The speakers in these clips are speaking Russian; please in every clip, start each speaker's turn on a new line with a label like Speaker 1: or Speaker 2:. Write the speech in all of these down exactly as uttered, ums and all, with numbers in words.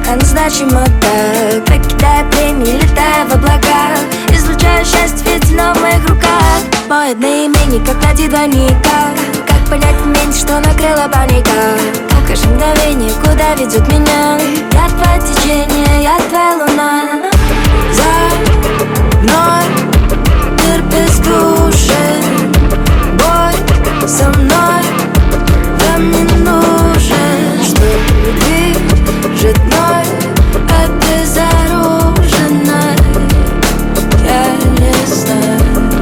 Speaker 1: она значима так. Покидая премии, летая в облаках, излучаю счастье ветерно в моих руках. Мой одноименник, как найти двойника. Как понять в моменте, что накрыла паника? Покажи мгновение, куда ведет меня. Я твое течение, я твоя луна. За мной мир бездушен. Бой со мной вам не нужен. Что движет мной обезоруженной, я не знаю.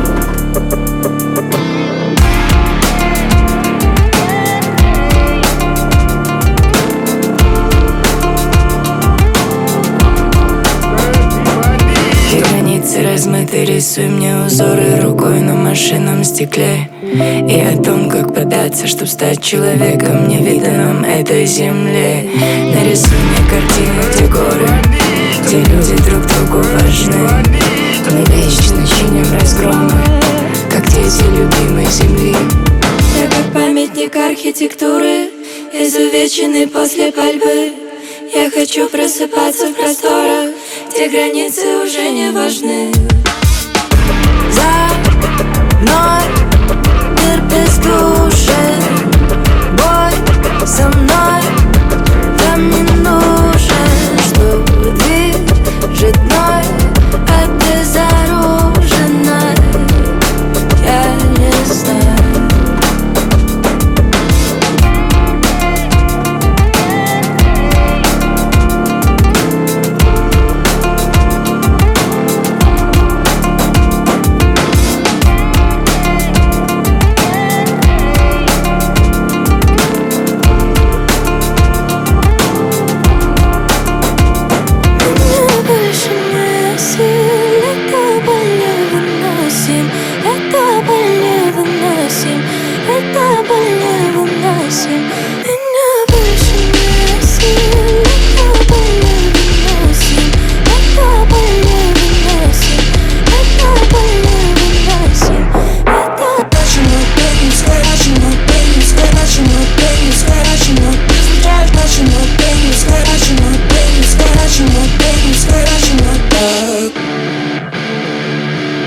Speaker 2: Размыты, рисуй мне узоры рукой на машинном стекле. И о том, как податься, чтоб стать человеком, невиданным этой земле. Нарисуй мне картину, где горы, где люди друг другу важны. Мы вечно чиним разгромы, как дети любимой земли.
Speaker 1: Я как памятник архитектуры, изувеченный после пальбы. Я хочу просыпаться в просторах, где границы уже не важны.